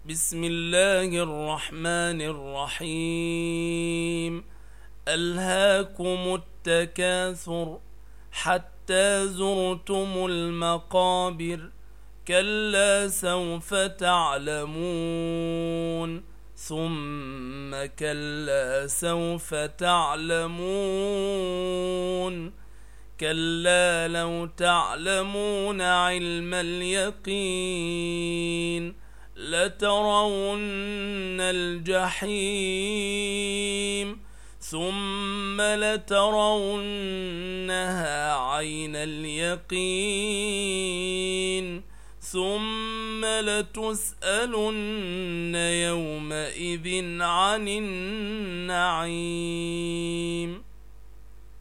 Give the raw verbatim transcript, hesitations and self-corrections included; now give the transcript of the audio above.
بسم الله الرحمن الرحيم. ألهاكم التكاثر حتى زرتم المقابر، كلا سوف تعلمون ثم كلا سوف تعلمون كلا لو تعلمون علم اليقين لترون الجحيم ثم لترونها عين اليقين ثم لتسألن يومئذ عن النعيم.